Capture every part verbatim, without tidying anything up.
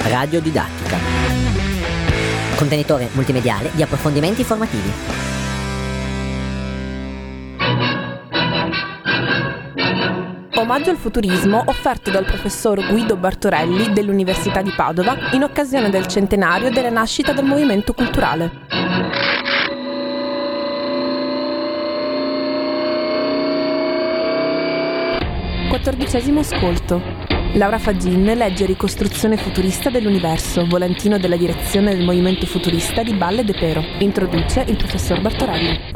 Radiodidattica. Contenitore multimediale di approfondimenti formativi. Omaggio al futurismo offerto dal professor Guido Bartorelli dell'Università di Padova in occasione del centenario della nascita del movimento culturale. Quattordicesimo ascolto. Laura Fagin legge Ricostruzione futurista dell'universo, volantino della direzione del movimento futurista di Balle de Pero. Introduce il professor Bartorelli.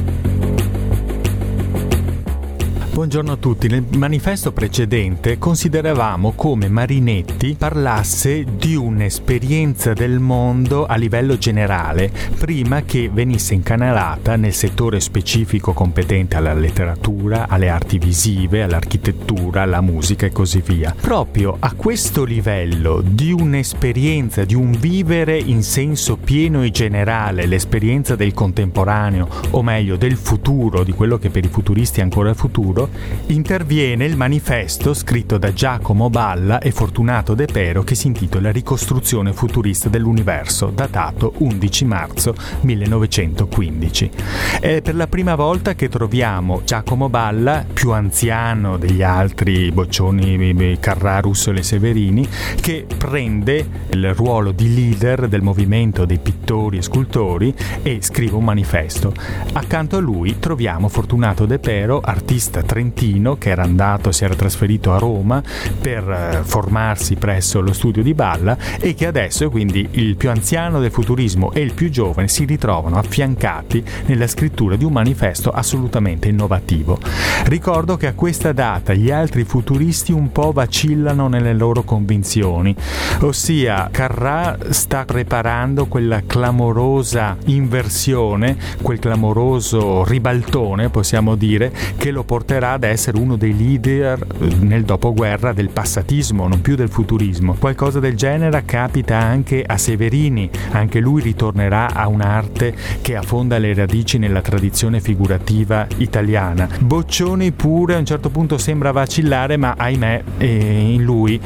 Buongiorno a tutti. Nel manifesto precedente consideravamo come Marinetti parlasse di un'esperienza del mondo a livello generale prima che venisse incanalata nel settore specifico competente alla letteratura, alle arti visive, all'architettura, alla musica e così via. Proprio a questo livello di un'esperienza, di un vivere in senso pieno e generale, l'esperienza del contemporaneo, o meglio del futuro, di quello che per i futuristi è ancora futuro, interviene il manifesto scritto da Giacomo Balla e Fortunato De Pero che si intitola Ricostruzione futurista dell'universo, datato undici marzo millenovecentoquindici. È per la prima volta che troviamo Giacomo Balla, più anziano degli altri Boccioni, Carrà, Russolo e Severini, che prende il ruolo di leader del movimento dei pittori e scultori e scrive un manifesto. Accanto a lui troviamo Fortunato De Pero, artista trentino che era andato, si era trasferito a Roma per formarsi presso lo studio di Balla e che adesso, quindi il più anziano del futurismo e il più giovane, si ritrovano affiancati nella scrittura di un manifesto assolutamente innovativo. Ricordo che a questa data gli altri futuristi un po' vacillano nelle loro convinzioni, ossia Carrà sta preparando quella clamorosa inversione, quel clamoroso ribaltone, possiamo dire, che lo porterà ad essere uno dei leader nel dopoguerra del passatismo, non più del futurismo. Qualcosa del genere capita anche a Severini, anche lui ritornerà a un'arte che affonda le radici nella tradizione figurativa italiana. Boccioni pure a un certo punto sembra vacillare, ma ahimè eh, in lui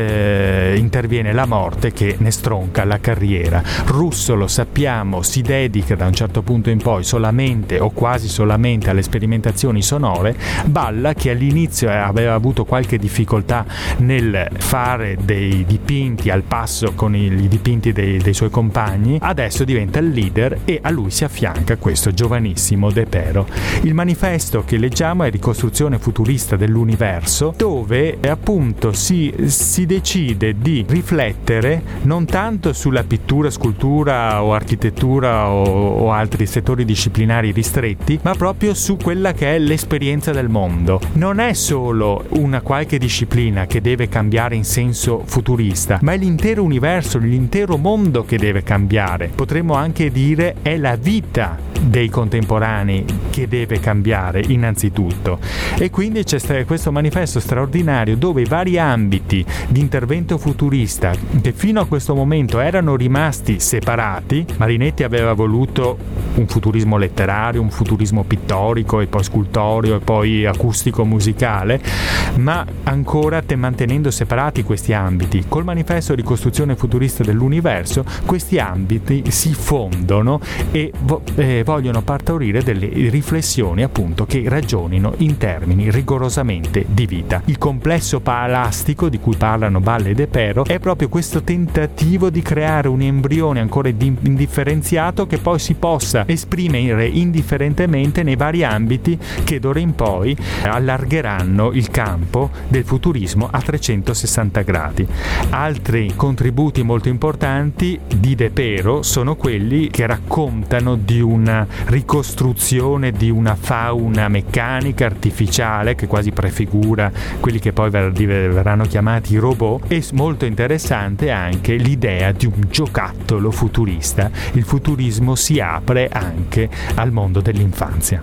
eh, interviene la morte che ne stronca la carriera. Russolo, sappiamo, si dedica da un certo punto in poi solamente o quasi solamente alle sperimentazioni sonore. Balla, che all'inizio aveva avuto qualche difficoltà nel fare dei dipinti al passo con i, i dipinti dei, dei suoi compagni, adesso diventa il leader e a lui si affianca questo giovanissimo De Pero. Il manifesto che leggiamo è Ricostruzione futurista dell'universo, dove appunto si, si decide di riflettere non tanto sulla pittura, scultura o architettura o, o altri settori disciplinari ristretti, ma proprio su quella che è l'esperienza del mondo. Non è solo una qualche disciplina che deve cambiare in senso futurista, ma è l'intero universo, l'intero mondo che deve cambiare. Potremmo anche dire è la vita dei contemporanei che deve cambiare innanzitutto. E quindi c'è questo manifesto straordinario dove i vari ambiti di intervento futurista che fino a questo momento erano rimasti separati, Marinetti aveva voluto un futurismo letterario, un futurismo pittorico e poi scultoreo e poi acustico musicale, ma ancora te mantenendo separati questi ambiti. Col manifesto Ricostruzione futurista dell'universo questi ambiti si fondono e vo- eh, vogliono partorire delle riflessioni appunto che ragionino in termini rigorosamente di vita. Il complesso palastico di cui parlano Balla e De Pero è proprio questo tentativo di creare un embrione ancora indifferenziato che poi si possa esprimere indifferentemente nei vari ambiti che d'ora in poi allargheranno il campo del futurismo a trecentosessanta gradi. Altri contributi molto importanti di De Pero sono quelli che raccontano di una ricostruzione di una fauna meccanica artificiale che quasi prefigura quelli che poi verranno chiamati robot, e molto interessante anche l'idea di un giocattolo futurista. Il futurismo si apre anche al mondo dell'infanzia.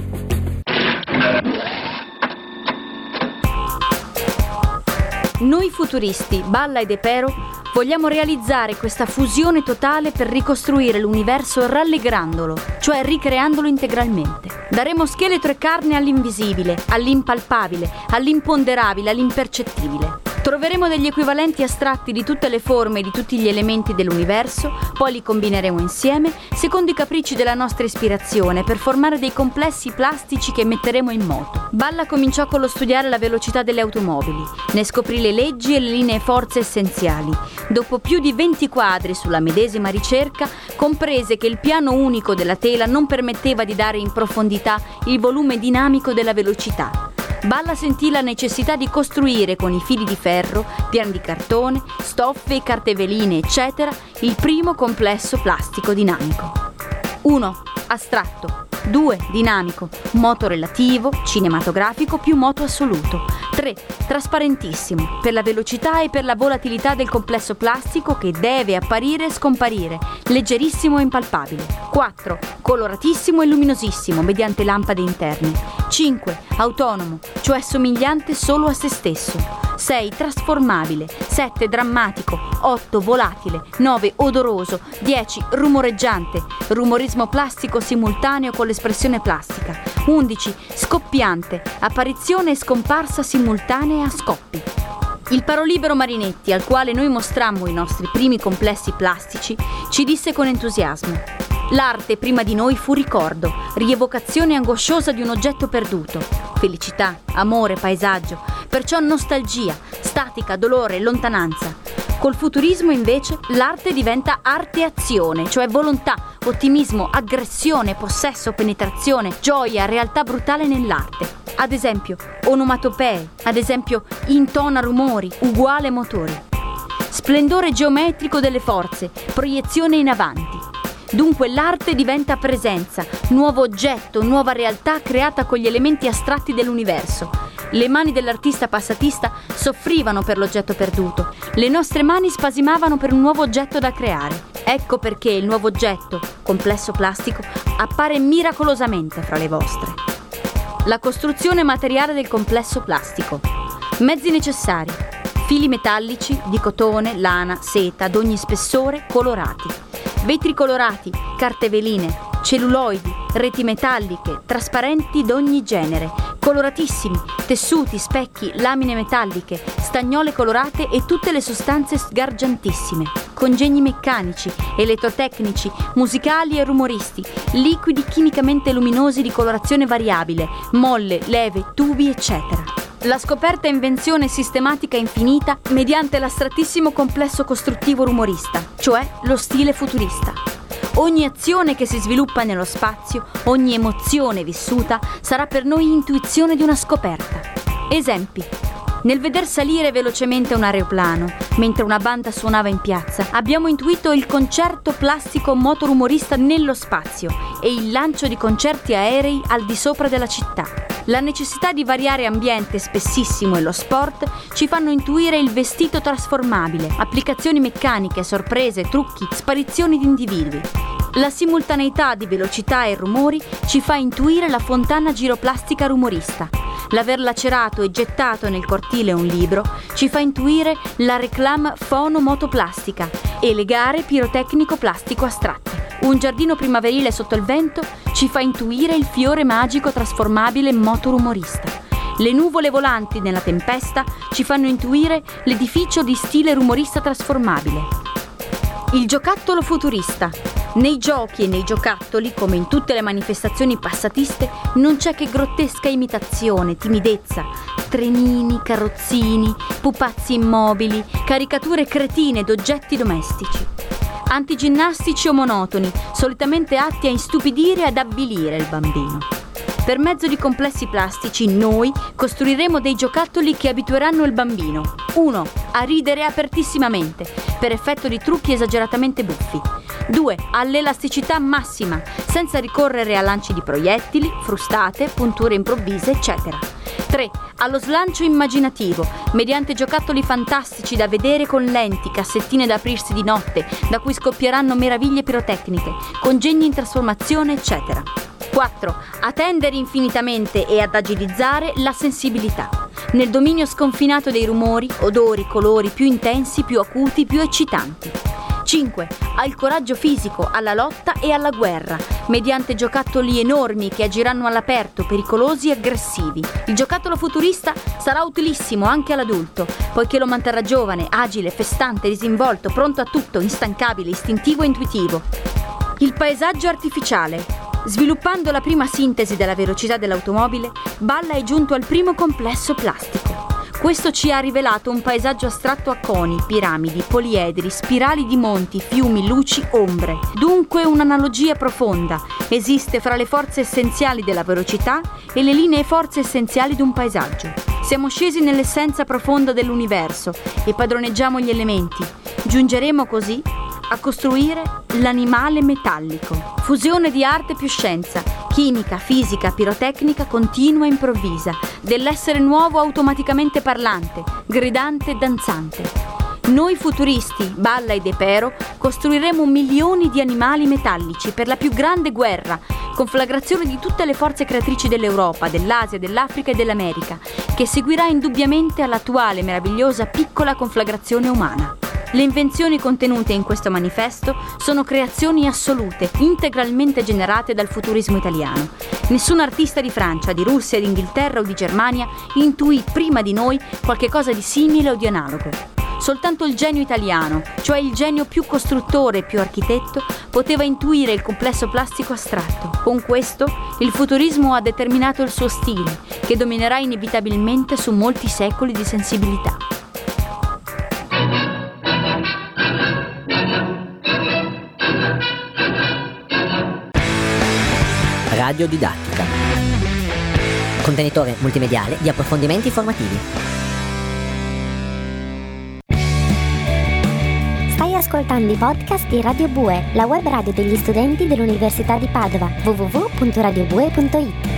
Noi futuristi, Balla e De Pero, vogliamo realizzare questa fusione totale per ricostruire l'universo rallegrandolo, cioè ricreandolo integralmente. Daremo scheletro e carne all'invisibile, all'impalpabile, all'imponderabile, all'impercettibile. Troveremo degli equivalenti astratti di tutte le forme e di tutti gli elementi dell'universo, poi li combineremo insieme secondo i capricci della nostra ispirazione per formare dei complessi plastici che metteremo in moto. Balla cominciò con lo studiare la velocità delle automobili, ne scoprì le leggi e le linee forze essenziali. Dopo più di venti quadri sulla medesima ricerca, comprese che il piano unico della tela non permetteva di dare in profondità il volume dinamico della velocità. Balla sentì la necessità di costruire con i fili di ferro, piani di cartone, stoffe, carte veline, eccetera, il primo complesso plastico dinamico. uno. Astratto. due. Dinamico. Moto relativo, cinematografico più moto assoluto. tre. Trasparentissimo, per la velocità e per la volatilità del complesso plastico che deve apparire e scomparire, leggerissimo e impalpabile. quattro. Coloratissimo e luminosissimo mediante lampade interne. cinque. Autonomo, cioè somigliante solo a se stesso. sei. Trasformabile. sette. Drammatico. otto. Volatile. nove. Odoroso. dieci. Rumoreggiante. Rumorismo plastico simultaneo con l'espressione plastica. undici. Scoppiante. Apparizione e scomparsa simultanea a scoppi. Il parolibero Marinetti, al quale noi mostrammo i nostri primi complessi plastici, ci disse con entusiasmo: l'arte prima di noi fu ricordo, rievocazione angosciosa di un oggetto perduto, felicità, amore, paesaggio, perciò nostalgia, statica, dolore, lontananza. Col futurismo invece l'arte diventa arte-azione, cioè volontà, ottimismo, aggressione, possesso, penetrazione, gioia, realtà brutale nell'arte. Ad esempio, onomatopee, ad esempio, intona rumori, uguale motori. Splendore geometrico delle forze, proiezione in avanti. Dunque l'arte diventa presenza, nuovo oggetto, nuova realtà creata con gli elementi astratti dell'universo. Le mani dell'artista passatista soffrivano per l'oggetto perduto, le nostre mani spasimavano per un nuovo oggetto da creare. Ecco perché il nuovo oggetto, complesso plastico, appare miracolosamente fra le vostre. La costruzione materiale del complesso plastico. Mezzi necessari: fili metallici di cotone, lana, seta, ad ogni spessore, colorati. Vetri colorati, carte veline, celluloidi, reti metalliche, trasparenti d'ogni genere, coloratissimi, tessuti, specchi, lamine metalliche, stagnole colorate e tutte le sostanze sgargiantissime, congegni meccanici, elettrotecnici, musicali e rumoristi, liquidi chimicamente luminosi di colorazione variabile, molle, leve, tubi, eccetera. La scoperta invenzione sistematica infinita mediante l'astrattissimo complesso costruttivo rumorista, cioè lo stile futurista. Ogni azione che si sviluppa nello spazio, ogni emozione vissuta, sarà per noi intuizione di una scoperta. Esempi. Nel veder salire velocemente un aeroplano, mentre una banda suonava in piazza, abbiamo intuito il concerto plastico motorumorista nello spazio e il lancio di concerti aerei al di sopra della città. La necessità di variare ambiente spessissimo e lo sport ci fanno intuire il vestito trasformabile, applicazioni meccaniche, sorprese, trucchi, sparizioni di individui. La simultaneità di velocità e rumori ci fa intuire la fontana giroplastica rumorista. L'aver lacerato e gettato nel cortile un libro ci fa intuire la reclame fono-motoplastica e le gare pirotecnico-plastico astratte. Un giardino primaverile sotto il vento ci fa intuire il fiore magico trasformabile motorumorista. Le nuvole volanti nella tempesta ci fanno intuire l'edificio di stile rumorista trasformabile. Il giocattolo futurista. Nei giochi e nei giocattoli, come in tutte le manifestazioni passatiste, non c'è che grottesca imitazione, timidezza, trenini, carrozzini, pupazzi immobili, caricature cretine d'oggetti domestici. Antiginnastici o monotoni, solitamente atti a istupidire e ad avvilire il bambino. Per mezzo di complessi plastici noi costruiremo dei giocattoli che abitueranno il bambino. uno. A ridere apertissimamente, per effetto di trucchi esageratamente buffi. due. All'elasticità massima, senza ricorrere a lanci di proiettili, frustate, punture improvvise, eccetera. tre. Allo slancio immaginativo, mediante giocattoli fantastici da vedere con lenti, cassettine da aprirsi di notte, da cui scoppieranno meraviglie pirotecniche, congegni in trasformazione, eccetera. quattro. A tendere infinitamente e ad agilizzare la sensibilità, nel dominio sconfinato dei rumori, odori, colori più intensi, più acuti, più eccitanti. cinque. Ha il coraggio fisico alla lotta e alla guerra, mediante giocattoli enormi che agiranno all'aperto, pericolosi e aggressivi. Il giocattolo futurista sarà utilissimo anche all'adulto, poiché lo manterrà giovane, agile, festante, disinvolto, pronto a tutto, instancabile, istintivo e intuitivo. Il paesaggio artificiale. Sviluppando la prima sintesi della velocità dell'automobile, Balla è giunto al primo complesso plastico. Questo ci ha rivelato un paesaggio astratto a coni, piramidi, poliedri, spirali di monti, fiumi, luci, ombre. Dunque un'analogia profonda esiste fra le forze essenziali della velocità e le linee forze essenziali di un paesaggio. Siamo scesi nell'essenza profonda dell'universo e padroneggiamo gli elementi. Giungeremo così a costruire l'animale metallico. Fusione di arte più scienza, chimica, fisica, pirotecnica continua e improvvisa, dell'essere nuovo automaticamente parlante, gridante e danzante. Noi futuristi, Balla e De Pero, costruiremo milioni di animali metallici per la più grande guerra, conflagrazione di tutte le forze creatrici dell'Europa, dell'Asia, dell'Africa e dell'America, che seguirà indubbiamente all'attuale meravigliosa piccola conflagrazione umana. Le invenzioni contenute in questo manifesto sono creazioni assolute, integralmente generate dal futurismo italiano. Nessun artista di Francia, di Russia, di Inghilterra o di Germania intuì prima di noi qualche cosa di simile o di analogo. Soltanto il genio italiano, cioè il genio più costruttore e più architetto, poteva intuire il complesso plastico astratto. Con questo, il futurismo ha determinato il suo stile, che dominerà inevitabilmente su molti secoli di sensibilità. Radiodidattica. Contenitore multimediale di approfondimenti formativi. Stai ascoltando i podcast di Radio Bue, la web radio degli studenti dell'Università di Padova. w w w punto radio bue punto i t